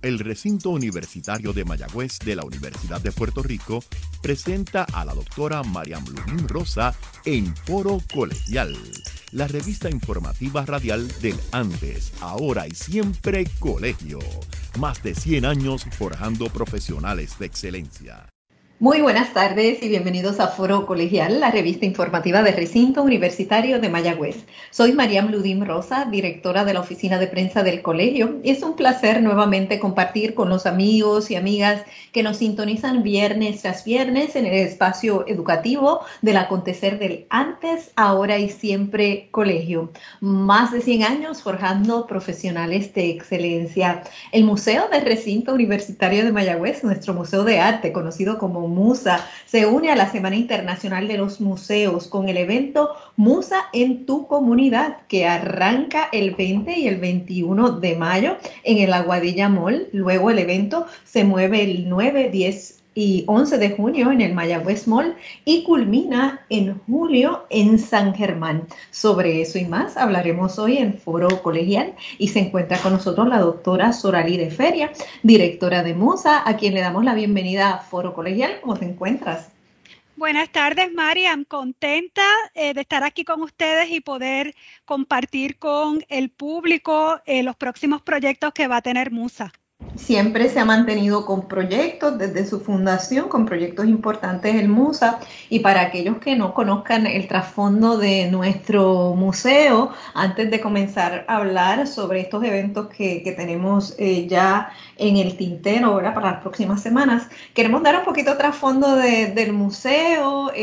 El recinto universitario de Mayagüez de la Universidad de Puerto Rico presenta a la doctora Mariam Ludín Rosa en Foro Colegial, la revista informativa radial del antes, ahora y siempre colegio. Más de 100 años forjando profesionales de excelencia. Muy buenas tardes y bienvenidos a Foro Colegial, la revista informativa del Recinto Universitario de Mayagüez. Soy Mariam Ludín Rosa, directora de la oficina de prensa del colegio, y es un placer nuevamente compartir con los amigos y amigas que nos sintonizan viernes tras viernes en el espacio educativo del acontecer del antes, ahora y siempre colegio. Más de 100 años forjando profesionales de excelencia. El Museo del Recinto Universitario de Mayagüez, nuestro museo de arte, conocido como MUSA, se une a la Semana Internacional de los Museos con el evento MUSA en tu comunidad, que arranca el 20 y el 21 de mayo en el Aguadilla Mall. Luego el evento se mueve el 9, 10 y 11 de junio en el Mayagüez Mall y culmina en julio en San Germán. Sobre eso y más hablaremos hoy en Foro Colegial y se encuentra con nosotros la doctora Soralí de Feria, directora de MUSA, a quien le damos la bienvenida a Foro Colegial. ¿Cómo te encuentras? Buenas tardes, Mariam. Contenta de estar aquí con ustedes y poder compartir con el público los próximos proyectos que va a tener MUSA. Siempre se ha mantenido con proyectos desde su fundación, con proyectos importantes el MUSA. Y para aquellos que no conozcan el trasfondo de nuestro museo, antes de comenzar a hablar sobre estos eventos que tenemos ya en el tintero, ¿verdad?, para las próximas semanas, queremos dar un poquito de trasfondo del museo,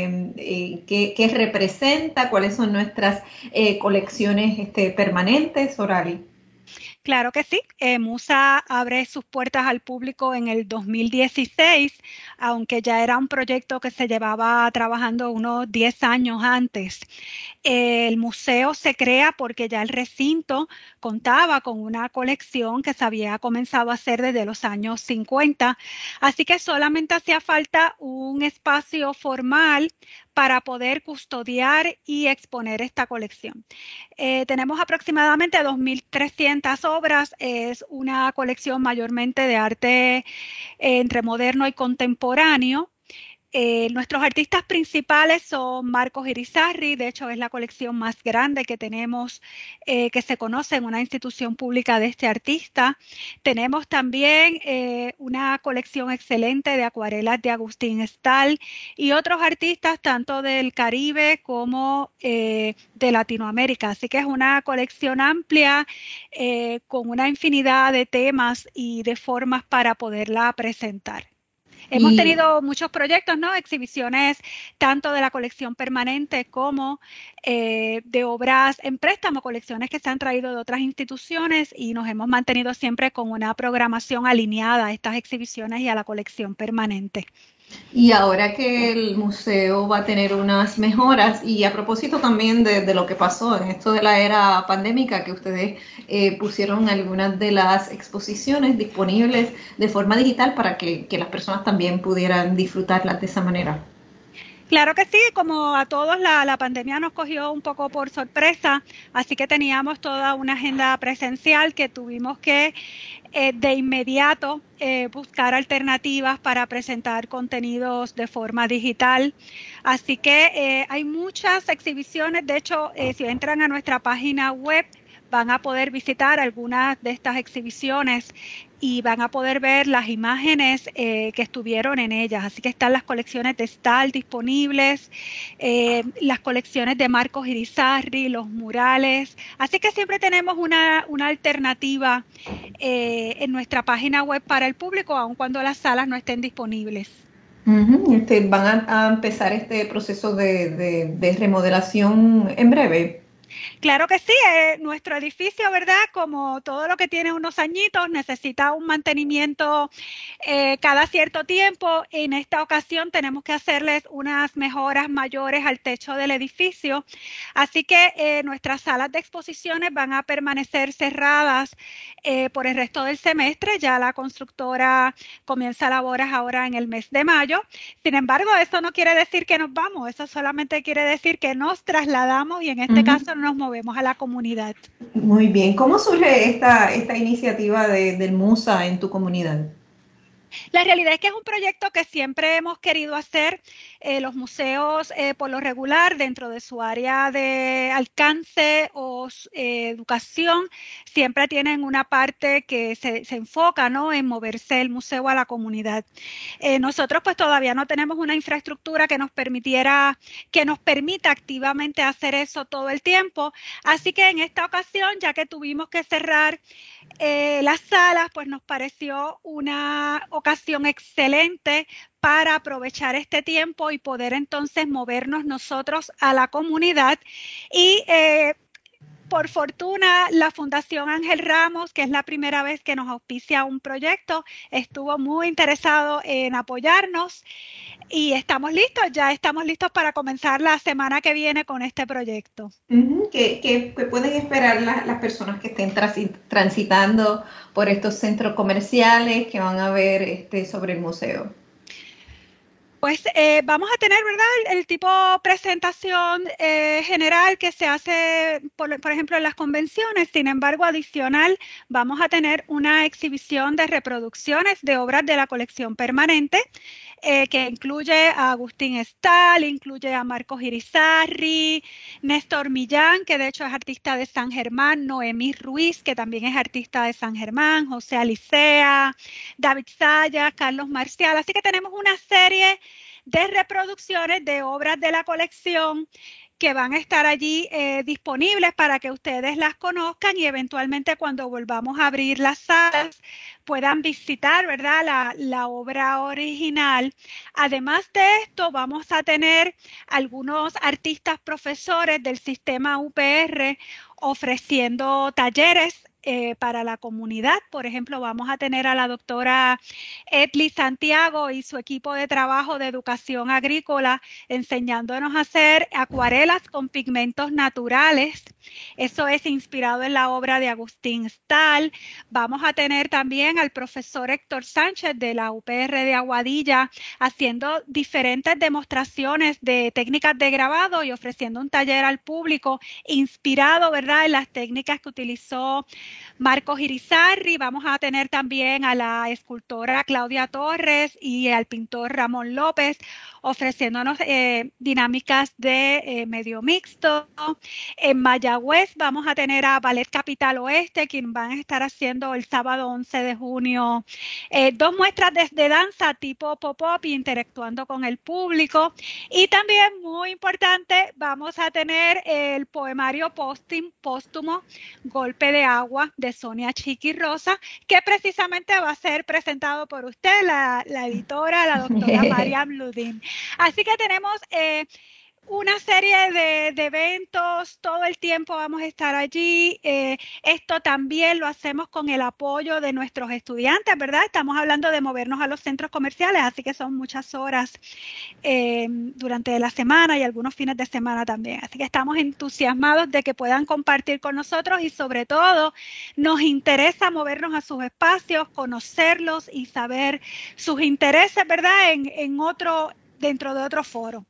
qué representa, cuáles son nuestras colecciones permanentes, Orali. Claro que sí. MUSA abre sus puertas al público en el 2016, aunque ya era un proyecto que se llevaba trabajando unos 10 años antes. El museo se crea porque ya el recinto contaba con una colección que se había comenzado a hacer desde los años 50, así que solamente hacía falta un espacio formal para poder custodiar y exponer esta colección. Tenemos aproximadamente 2.300 obras, es una colección mayormente de arte entre moderno y contemporáneo. Nuestros artistas principales son Marcos Irizarry, de hecho es la colección más grande que tenemos, que se conoce en una institución pública de este artista. Tenemos también una colección excelente de acuarelas de Agustín Stahl y otros artistas tanto del Caribe como de Latinoamérica. Así que es una colección amplia con una infinidad de temas y de formas para poderla presentar. Hemos tenido muchos proyectos, ¿no? Exhibiciones tanto de la colección permanente como de obras en préstamo, colecciones que se han traído de otras instituciones y nos hemos mantenido siempre con una programación alineada a estas exhibiciones y a la colección permanente. Y ahora que el museo va a tener unas mejoras, y a propósito también de lo que pasó en esto de la era pandémica, que ustedes pusieron algunas de las exposiciones disponibles de forma digital para que las personas también pudieran disfrutarlas de esa manera. Claro que sí, como a todos la pandemia nos cogió un poco por sorpresa, así que teníamos toda una agenda presencial que tuvimos que de inmediato buscar alternativas para presentar contenidos de forma digital. Así que hay muchas exhibiciones, de hecho, si entran a nuestra página web, van a poder visitar algunas de estas exhibiciones y van a poder ver las imágenes que estuvieron en ellas. Así que están las colecciones de Stahl disponibles, las colecciones de Marcos Irizarry, los murales. Así que siempre tenemos una alternativa en nuestra página web para el público, aun cuando las salas no estén disponibles. Van a empezar este proceso de remodelación en breve. Claro que sí, nuestro edificio, ¿verdad? Como todo lo que tiene unos añitos, necesita un mantenimiento cada cierto tiempo. En esta ocasión tenemos que hacerles unas mejoras mayores al techo del edificio. Así que nuestras salas de exposiciones van a permanecer cerradas por el resto del semestre. Ya la constructora comienza labores ahora en el mes de mayo. Sin embargo, eso no quiere decir que nos vamos, eso solamente quiere decir que nos trasladamos y en este caso nos movemos a la comunidad. Muy bien. ¿Cómo surge esta iniciativa del MUSA en tu comunidad? La realidad es que es un proyecto que siempre hemos querido hacer. Los museos, por lo regular, dentro de su área de alcance o educación, siempre tienen una parte que se enfoca, ¿no?, en moverse el museo a la comunidad. Nosotros pues todavía no tenemos una infraestructura que nos permita activamente hacer eso todo el tiempo. Así que en esta ocasión, ya que tuvimos que cerrar las salas, pues nos pareció una ocasión excelente para aprovechar este tiempo y poder entonces movernos nosotros a la comunidad. Y por fortuna, la Fundación Ángel Ramos, que es la primera vez que nos auspicia un proyecto, estuvo muy interesado en apoyarnos y ya estamos listos para comenzar la semana que viene con este proyecto. ¿Qué pueden esperar las personas que estén transitando por estos centros comerciales que van a ver sobre el museo? Pues vamos a tener, ¿verdad?, el tipo presentación general que se hace, por ejemplo, en las convenciones. Sin embargo, adicional, vamos a tener una exhibición de reproducciones de obras de la colección permanente, que incluye a Agustín Stahl, incluye a Marcos Irizarry, Néstor Millán, que de hecho es artista de San Germán, Noemí Ruiz, que también es artista de San Germán, José Alicea, David Sayas, Carlos Marcial. Así que tenemos una serie de reproducciones de obras de la colección que van a estar allí disponibles para que ustedes las conozcan y eventualmente cuando volvamos a abrir las salas puedan visitar, ¿verdad?, la obra original. Además de esto, vamos a tener algunos artistas profesores del sistema UPR ofreciendo talleres para la comunidad. Por ejemplo, vamos a tener a la doctora Edli Santiago y su equipo de trabajo de educación agrícola enseñándonos a hacer acuarelas con pigmentos naturales. Eso es inspirado en la obra de Agustín Stahl. Vamos a tener también al profesor Héctor Sánchez de la UPR de Aguadilla haciendo diferentes demostraciones de técnicas de grabado y ofreciendo un taller al público inspirado, ¿verdad?, en las técnicas que utilizó Marcos Irizarry. Vamos a tener también a la escultora Claudia Torres y al pintor Ramón López ofreciéndonos dinámicas de medio mixto. En Mayagüez vamos a tener a Ballet Capital Oeste, quien van a estar haciendo el sábado 11 de junio 2 muestras de danza tipo pop-up interactuando con el público. Y también, muy importante, vamos a tener el poemario póstumo Golpe de Agua de Sonia Chiqui Rosa, que precisamente va a ser presentado por usted, la editora, la doctora Mariam Ludin. Así que tenemos una serie de eventos, todo el tiempo vamos a estar allí. Esto también lo hacemos con el apoyo de nuestros estudiantes, ¿verdad? Estamos hablando de movernos a los centros comerciales, así que son muchas horas durante la semana y algunos fines de semana también. Así que estamos entusiasmados de que puedan compartir con nosotros y sobre todo nos interesa movernos a sus espacios, conocerlos y saber sus intereses, ¿verdad?, dentro de otro foro.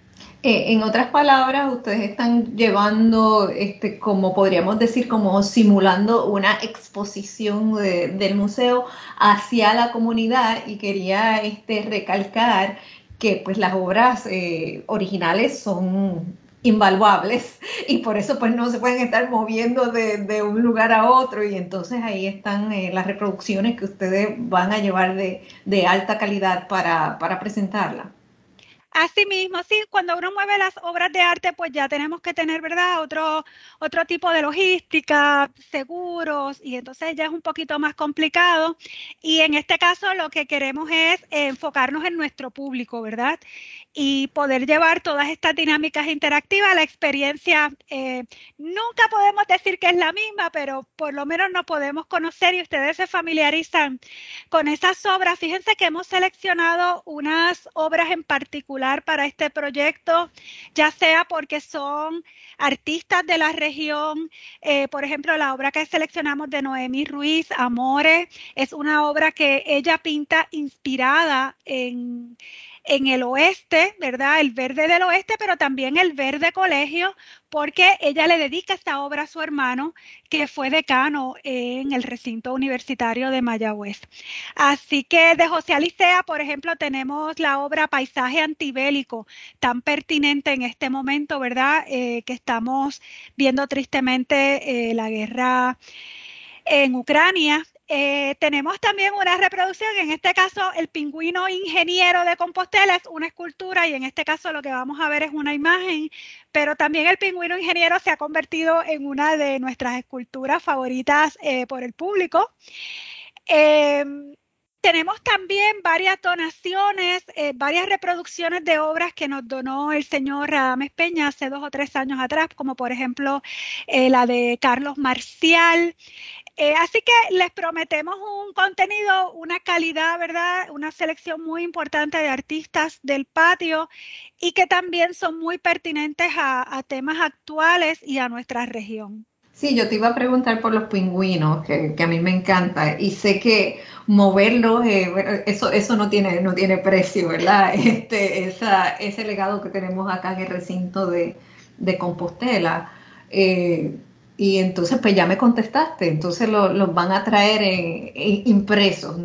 En otras palabras, ustedes están llevando, como podríamos decir, como simulando una exposición del museo hacia la comunidad y quería recalcar que pues las obras originales son invaluables y por eso pues no se pueden estar moviendo de un lugar a otro y entonces ahí están las reproducciones que ustedes van a llevar de alta calidad para presentarla. Asimismo, sí, cuando uno mueve las obras de arte, pues ya tenemos que tener, ¿verdad?, otro tipo de logística, seguros, y entonces ya es un poquito más complicado. Y en este caso lo que queremos es enfocarnos en nuestro público, ¿verdad? Y poder llevar todas estas dinámicas interactivas. La experiencia, nunca podemos decir que es la misma, pero por lo menos nos podemos conocer y ustedes se familiarizan con esas obras. Fíjense que hemos seleccionado unas obras en particular para este proyecto, ya sea porque son artistas de la región. Por ejemplo, la obra que seleccionamos de Noemí Ruiz, Amores, es una obra que ella pinta inspirada en en el oeste, ¿verdad? El verde del oeste, pero también el verde colegio, porque ella le dedica esta obra a su hermano, que fue decano en el recinto universitario de Mayagüez. Así que de José Alicea, por ejemplo, tenemos la obra Paisaje Antibélico, tan pertinente en este momento, ¿verdad? Que estamos viendo tristemente la guerra en Ucrania. Tenemos también una reproducción, en este caso el pingüino ingeniero de Compostela es una escultura y en este caso lo que vamos a ver es una imagen, pero también el pingüino ingeniero se ha convertido en una de nuestras esculturas favoritas por el público. Tenemos también varias donaciones, varias reproducciones de obras que nos donó el señor Radames Peña hace 2 o 3 años atrás, como por ejemplo la de Carlos Marcial. Así que les prometemos un contenido, una calidad, ¿verdad? Una selección muy importante de artistas del patio y que también son muy pertinentes a temas actuales y a nuestra región. Sí, yo te iba a preguntar por los pingüinos, que a mí me encanta, y sé que moverlos, bueno, eso no tiene precio, ¿verdad? Ese legado que tenemos acá en el recinto de Compostela. eh, y entonces, pues ya me contestaste, entonces los van a traer impresos,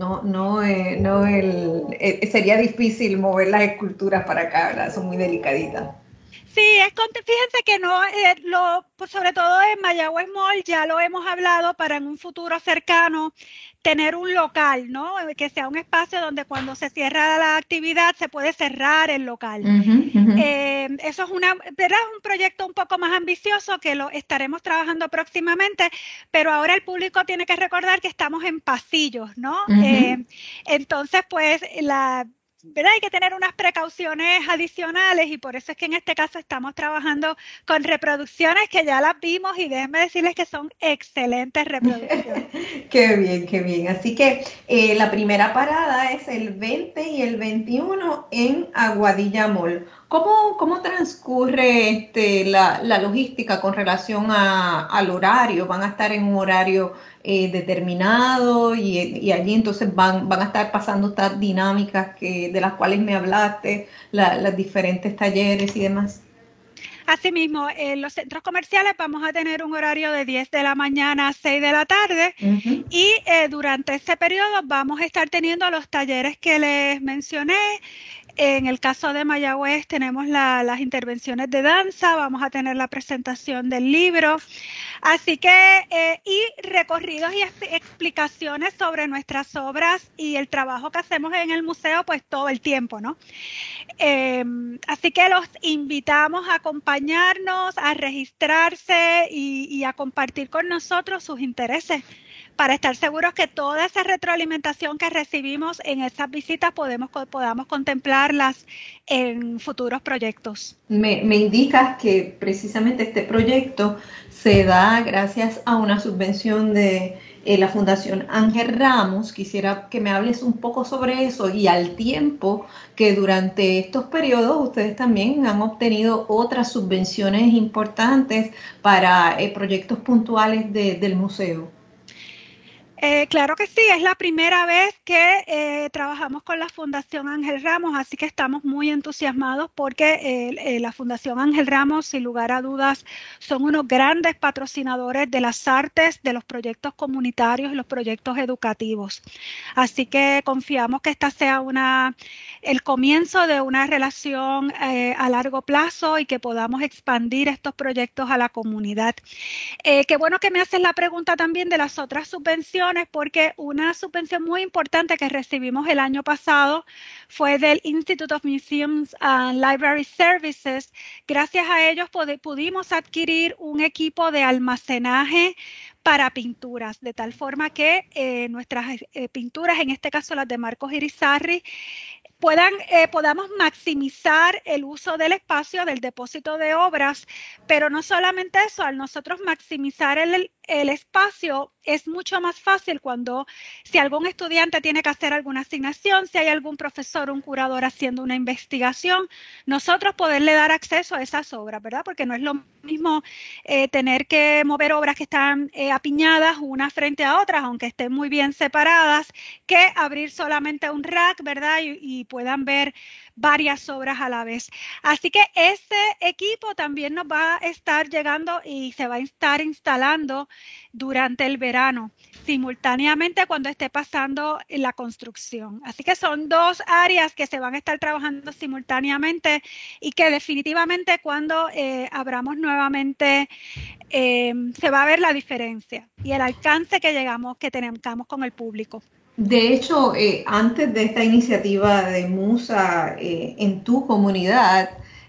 sería difícil mover las esculturas para acá, ¿verdad? Son muy delicaditas. Sí, fíjense que no, pues sobre todo en Mayagüez Mall ya lo hemos hablado para en un futuro cercano tener un local, ¿no? Que sea un espacio donde cuando se cierra la actividad se puede cerrar el local. Uh-huh, uh-huh. Eso es ¿verdad? Un proyecto un poco más ambicioso que lo estaremos trabajando próximamente, pero ahora el público tiene que recordar que estamos en pasillos, ¿no? Uh-huh. Entonces, pues ¿verdad? Hay que tener unas precauciones adicionales y por eso es que en este caso estamos trabajando con reproducciones que ya las vimos y déjenme decirles que son excelentes reproducciones. Qué bien, qué bien. Así que la primera parada es el 20 y el 21 en Aguadilla Mall. ¿Cómo transcurre la logística con relación al horario? ¿Van a estar en un horario determinado y allí entonces van a estar pasando estas dinámicas de las cuales me hablaste, las diferentes talleres y demás? Asimismo, en los centros comerciales vamos a tener un horario de 10 de la mañana a 6 de la tarde Uh-huh. y durante ese periodo vamos a estar teniendo los talleres que les mencioné. En el caso de Mayagüez tenemos las intervenciones de danza, vamos a tener la presentación del libro, así que y recorridos y explicaciones sobre nuestras obras y el trabajo que hacemos en el museo pues todo el tiempo, ¿no? Así que los invitamos a acompañarnos, a registrarse y a compartir con nosotros sus intereses para estar seguros que toda esa retroalimentación que recibimos en esas visitas podamos contemplarlas en futuros proyectos. Me indicas que precisamente este proyecto se da gracias a una subvención de la Fundación Ángel Ramos. Quisiera que me hables un poco sobre eso y al tiempo que durante estos periodos ustedes también han obtenido otras subvenciones importantes para proyectos puntuales del museo. Claro que sí, es la primera vez que trabajamos con la Fundación Ángel Ramos, así que estamos muy entusiasmados porque la Fundación Ángel Ramos, sin lugar a dudas, son unos grandes patrocinadores de las artes, de los proyectos comunitarios y los proyectos educativos. Así que confiamos que esta sea el comienzo de una relación a largo plazo y que podamos expandir estos proyectos a la comunidad. Qué bueno que me haces la pregunta también de las otras subvenciones, porque una subvención muy importante que recibimos el año pasado fue del Institute of Museums and Library Services. Gracias a ellos pudimos adquirir un equipo de almacenaje para pinturas, de tal forma que nuestras pinturas, en este caso las de Marcos Irizarry, podamos maximizar el uso del espacio del depósito de obras, pero no solamente eso, al nosotros maximizar el espacio es mucho más fácil si algún estudiante tiene que hacer alguna asignación, si hay algún profesor o un curador haciendo una investigación, nosotros poderle dar acceso a esas obras, ¿verdad? Porque no es lo mismo tener que mover obras que están apiñadas unas frente a otras, aunque estén muy bien separadas, que abrir solamente un rack, ¿verdad? Y puedan ver varias obras a la vez. Así que ese equipo también nos va a estar llegando y se va a estar instalando durante el verano, simultáneamente cuando esté pasando la construcción. Así que son dos áreas que se van a estar trabajando simultáneamente y que definitivamente cuando abramos nuevamente se va a ver la diferencia y el alcance que tengamos con el público. De hecho, antes de esta iniciativa de Musa en tu comunidad,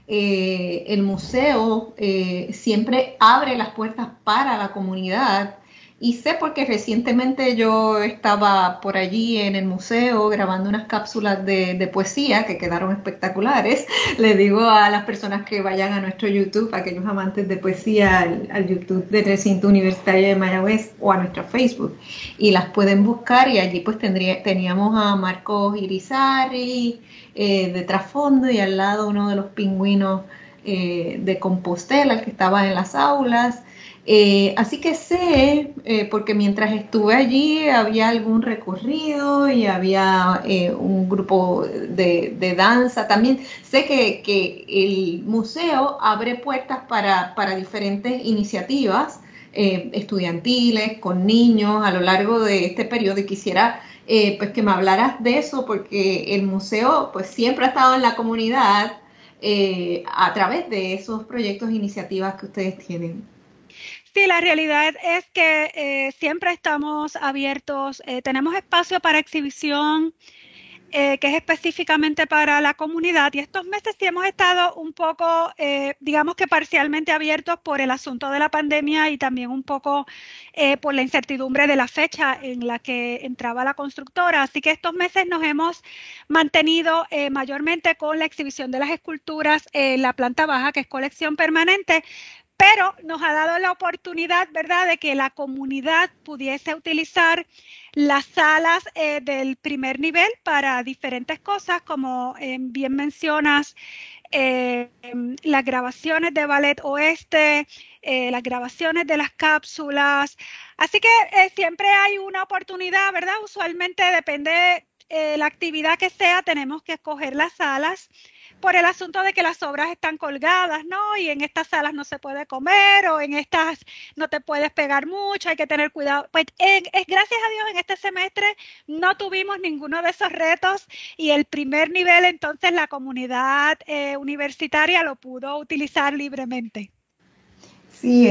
el museo siempre abre las puertas para la comunidad. Y sé porque recientemente yo estaba por allí en el museo grabando unas cápsulas de poesía que quedaron espectaculares. Le digo a las personas que vayan a nuestro YouTube, a aquellos amantes de poesía, al YouTube del Recinto Universitario de Mayagüez o a nuestro Facebook, y las pueden buscar, y allí pues teníamos a Marcos Irizarry de trasfondo, y al lado uno de los pingüinos de Compostela que estaba en las aulas. Así que sé, porque mientras estuve allí había algún recorrido y había un grupo de danza. También sé que el museo abre puertas para diferentes iniciativas estudiantiles, con niños a lo largo de este periodo, y quisiera pues que me hablaras de eso, porque el museo pues siempre ha estado en la comunidad a través de esos proyectos e iniciativas que ustedes tienen. Sí, la realidad es que siempre estamos abiertos, tenemos espacio para exhibición que es específicamente para la comunidad, y estos meses sí hemos estado un poco, digamos que parcialmente abiertos por el asunto de la pandemia y también un poco por la incertidumbre de la fecha en la que entraba la constructora. Así que estos meses nos hemos mantenido mayormente con la exhibición de las esculturas en la planta baja, que es colección permanente, pero nos ha dado la oportunidad, ¿verdad?, de que la comunidad pudiese utilizar las salas del primer nivel para diferentes cosas, como bien mencionas, las grabaciones de Ballet Oeste, las grabaciones de las cápsulas. Así que siempre hay una oportunidad, ¿verdad? Usualmente depende la actividad que sea, tenemos que escoger las salas por el asunto de que las obras están colgadas, ¿no? Y en estas salas no se puede comer, o en estas no te puedes pegar mucho, hay que tener cuidado. Pues gracias a Dios en este semestre no tuvimos ninguno de esos retos, y el primer nivel entonces la comunidad universitaria lo pudo utilizar libremente. Sí,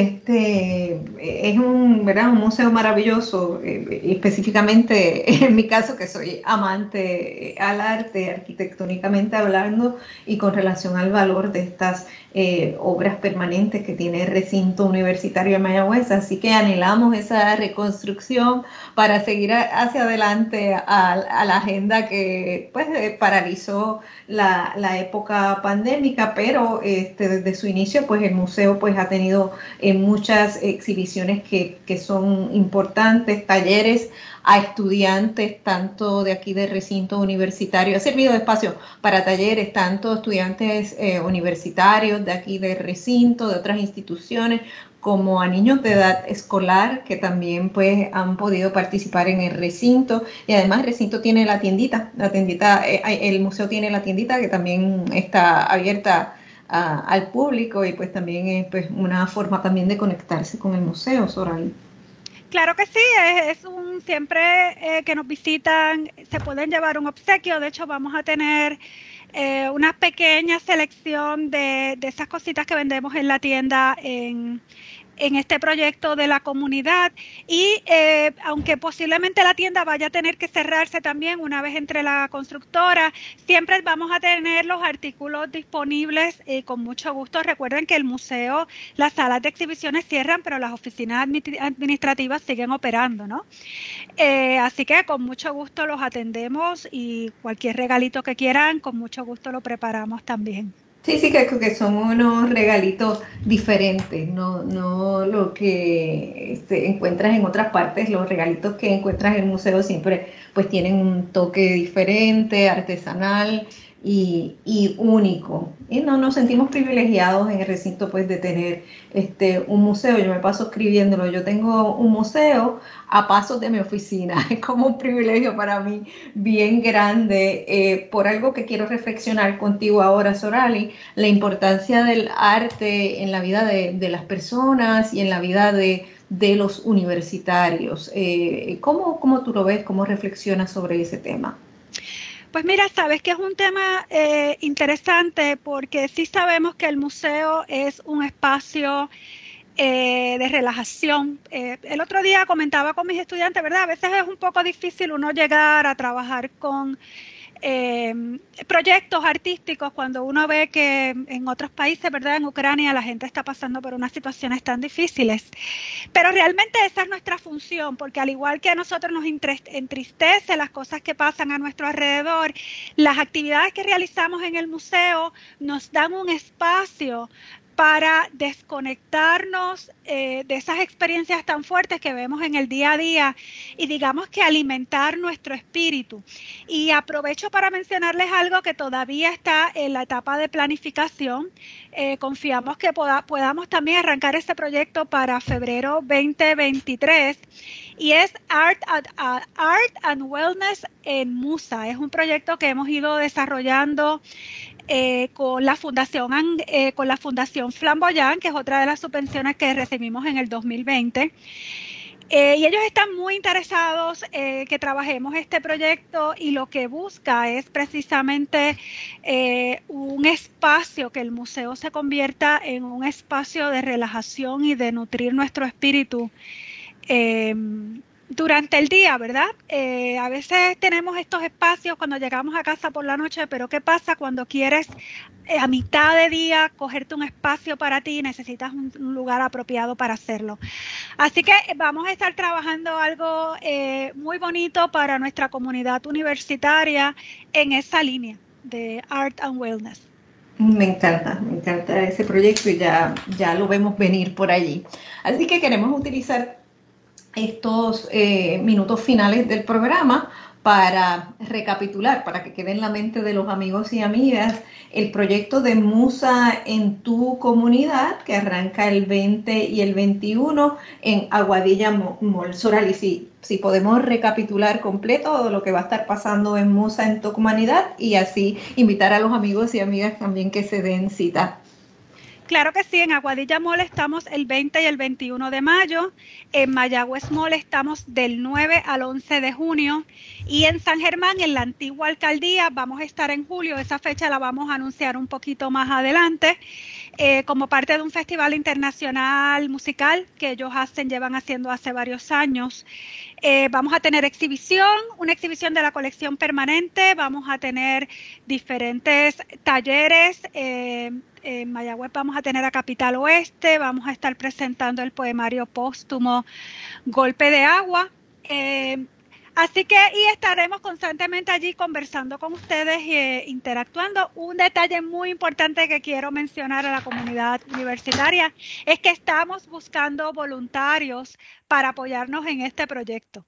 es ¿verdad? Un museo maravilloso, específicamente en mi caso, que soy amante al arte, arquitectónicamente hablando, y con relación al valor de estas obras permanentes que tiene el recinto universitario de Mayagüez. Así que anhelamos esa reconstrucción para seguir hacia adelante a la agenda que pues paralizó la época pandémica, pero desde su inicio pues el museo pues ha tenido muchas exhibiciones que son importantes, talleres a estudiantes tanto de aquí del recinto universitario, ha servido de espacio para talleres tanto estudiantes universitarios de aquí del recinto, de otras instituciones, como a niños de edad escolar que también pues han podido participar en el recinto. Y además el recinto tiene la tiendita, el museo tiene la tiendita que también está abierta al público, y pues también es pues una forma también de conectarse con el museo, Soraya. Claro que sí, siempre que nos visitan se pueden llevar un obsequio. De hecho vamos a tener una pequeña selección de esas cositas que vendemos en la tienda en este proyecto de la comunidad, y aunque posiblemente la tienda vaya a tener que cerrarse también una vez entre la constructora, siempre vamos a tener los artículos disponibles con mucho gusto. Recuerden que el museo, las salas de exhibiciones cierran, pero las oficinas administrativas siguen operando, ¿no? Así que con mucho gusto los atendemos, y cualquier regalito que quieran, con mucho gusto lo preparamos también. Sí, sí, que son unos regalitos diferentes, no lo que encuentras en otras partes. Los regalitos que encuentras en el museo siempre pues tienen un toque diferente, artesanal, y único. Y no nos sentimos privilegiados en el recinto pues de tener un museo. Yo me paso escribiéndolo. Yo tengo un museo a pasos de mi oficina. Es como un privilegio para mí bien grande, por algo que quiero reflexionar contigo ahora, Sorali, la importancia del arte en la vida de las personas y en la vida de los universitarios. ¿Cómo tú lo ves? ¿Cómo reflexionas sobre ese tema? Pues mira, sabes que es un tema interesante porque sí sabemos que el museo es un espacio de relajación. El otro día comentaba con mis estudiantes, ¿verdad? A veces es un poco difícil uno llegar a trabajar con proyectos artísticos cuando uno ve que en otros países, ¿verdad? En Ucrania la gente está pasando por unas situaciones tan difíciles. Pero realmente esa es nuestra función, porque al igual que a nosotros nos entristece las cosas que pasan a nuestro alrededor, las actividades que realizamos en el museo nos dan un espacio para desconectarnos de esas experiencias tan fuertes que vemos en el día a día y digamos que alimentar nuestro espíritu. Y aprovecho para mencionarles algo que todavía está en la etapa de planificación. Confiamos que podamos también arrancar este proyecto para febrero 2023 y es Art and Wellness en Musa. Es un proyecto que hemos ido desarrollando con la Fundación Flamboyant, que es otra de las subvenciones que recibimos en el 2020. Y ellos están muy interesados que trabajemos este proyecto y lo que busca es precisamente un espacio, que el museo se convierta en un espacio de relajación y de nutrir nuestro espíritu durante el día, ¿verdad? A veces tenemos estos espacios cuando llegamos a casa por la noche, pero ¿qué pasa cuando quieres a mitad de día cogerte un espacio para ti y necesitas un lugar apropiado para hacerlo? Así que vamos a estar trabajando algo muy bonito para nuestra comunidad universitaria en esa línea de Art and Wellness. Me encanta ese proyecto y ya lo vemos venir por allí. Así que queremos utilizar estos minutos finales del programa para recapitular, para que quede en la mente de los amigos y amigas el proyecto de Musa en tu comunidad, que arranca el 20 y el 21 en Aguadilla Mall. Sorali, si podemos recapitular completo lo que va a estar pasando en Musa en tu comunidad y así invitar a los amigos y amigas también que se den cita. Claro que sí, en Aguadilla Mall estamos el 20 y el 21 de mayo, en Mayagüez Mall estamos del 9 al 11 de junio y en San Germán, en la antigua alcaldía, vamos a estar en julio. Esa fecha la vamos a anunciar un poquito más adelante, como parte de un festival internacional musical que ellos llevan haciendo hace varios años. Vamos a tener una exhibición de la colección permanente, vamos a tener diferentes talleres. En Mayagüez vamos a tener a Capital Oeste, vamos a estar presentando el poemario póstumo Golpe de Agua. Así que estaremos constantemente allí conversando con ustedes, interactuando. Un detalle muy importante que quiero mencionar a la comunidad universitaria es que estamos buscando voluntarios para apoyarnos en este proyecto.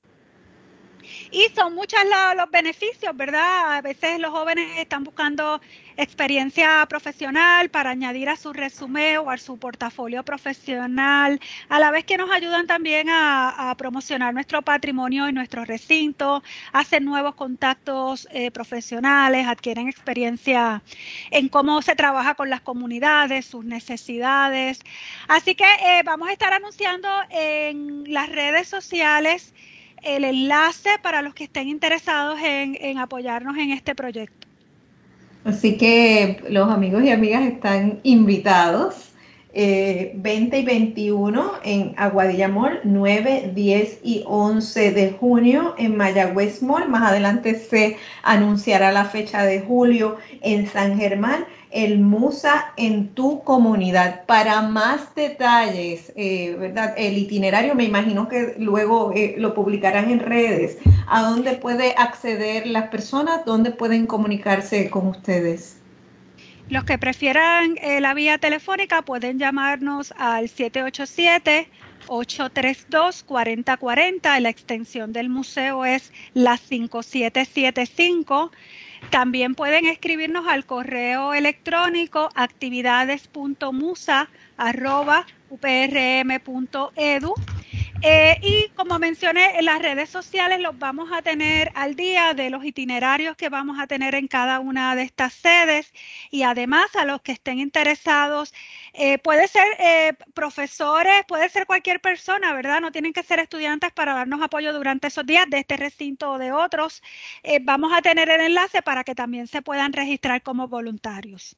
Y son muchos los beneficios, ¿verdad? A veces los jóvenes están buscando experiencia profesional para añadir a su resumen o a su portafolio profesional, a la vez que nos ayudan también a promocionar nuestro patrimonio y nuestro recinto, hacen nuevos contactos profesionales, adquieren experiencia en cómo se trabaja con las comunidades, sus necesidades. Así que vamos a estar anunciando en las redes sociales el enlace para los que estén interesados en apoyarnos en este proyecto. Así que los amigos y amigas están invitados 20 y 21 en Aguadilla Mall, 9, 10 y 11 de junio en Mayagüez Mall. Más adelante se anunciará la fecha de julio en San Germán, el Musa en tu comunidad. Para más detalles, ¿verdad? El itinerario me imagino que luego lo publicarán en redes. ¿A dónde puede acceder las personas? ¿Dónde pueden comunicarse con ustedes? Los que prefieran la vía telefónica pueden llamarnos al 787-832-4040. La extensión del museo es la 5775. También pueden escribirnos al correo electrónico actividades.musa@uprm.edu. Y como mencioné, en las redes sociales los vamos a tener al día de los itinerarios que vamos a tener en cada una de estas sedes, y además a los que estén interesados, puede ser profesores, puede ser cualquier persona, ¿verdad? No tienen que ser estudiantes para darnos apoyo durante esos días de este recinto o de otros. Vamos a tener el enlace para que también se puedan registrar como voluntarios.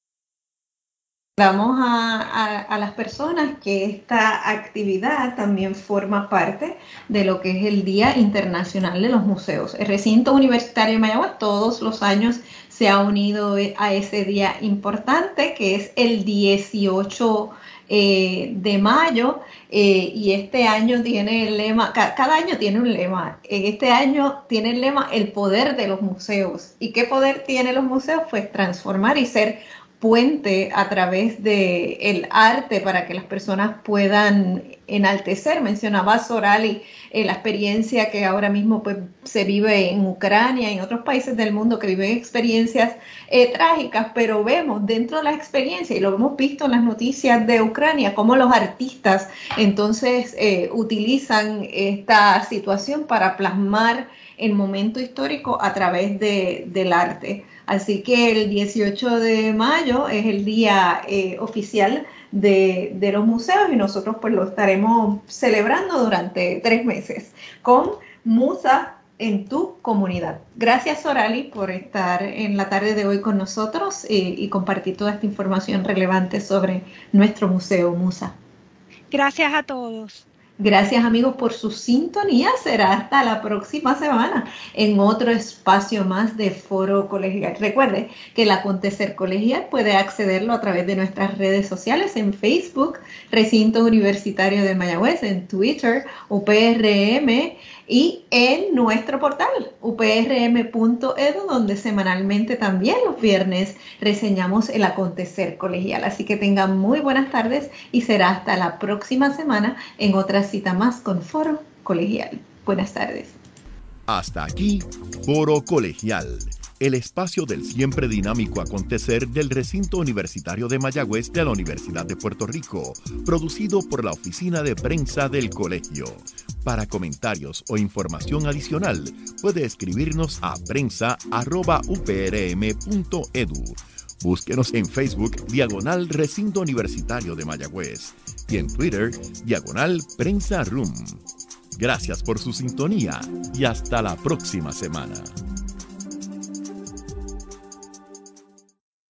Damos a las personas que esta actividad también forma parte de lo que es el Día Internacional de los Museos. El recinto universitario de Mayagüez todos los años se ha unido a ese día importante, que es el 18 de mayo, y este año tiene el lema, cada año tiene un lema. Este año tiene el lema El poder de los museos. ¿Y qué poder tienen los museos? Pues transformar y ser puente a través de el arte para que las personas puedan enaltecer. Mencionaba Sorali la experiencia que ahora mismo pues se vive en Ucrania y en otros países del mundo que viven experiencias trágicas, pero vemos dentro de la experiencia, y lo hemos visto en las noticias de Ucrania, cómo los artistas entonces utilizan esta situación para plasmar el momento histórico a través del arte. Así que el 18 de mayo es el día oficial de los museos, y nosotros pues lo estaremos celebrando durante 3 meses con Musa en tu comunidad. Gracias, Sorali, por estar en la tarde de hoy con nosotros y compartir toda esta información relevante sobre nuestro museo Musa. Gracias a todos. Gracias, amigos, por su sintonía. Será hasta la próxima semana en otro espacio más de Foro Colegial. Recuerde que el acontecer colegial puede accederlo a través de nuestras redes sociales: en Facebook, Recinto Universitario de Mayagüez; en Twitter, UPRM; y en nuestro portal, uprm.edu, donde semanalmente también los viernes reseñamos el acontecer colegial. Así que tengan muy buenas tardes y será hasta la próxima semana en otra cita más con Foro Colegial. Buenas tardes. Hasta aquí, Foro Colegial, el espacio del siempre dinámico acontecer del recinto universitario de Mayagüez de la Universidad de Puerto Rico, producido por la Oficina de Prensa del Colegio. Para comentarios o información adicional, puede escribirnos a prensa@uprm.edu. Búsquenos en Facebook, /Recinto Universitario de Mayagüez, y en Twitter, /Prensa Room. Gracias por su sintonía y hasta la próxima semana.